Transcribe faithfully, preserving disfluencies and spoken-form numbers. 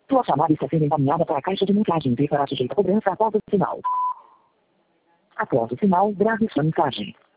Sua chamada está sendo encaminhada para a caixa de mensagens e será sujeita a cobrança após o sinal. Após o sinal, grave sua mensagem.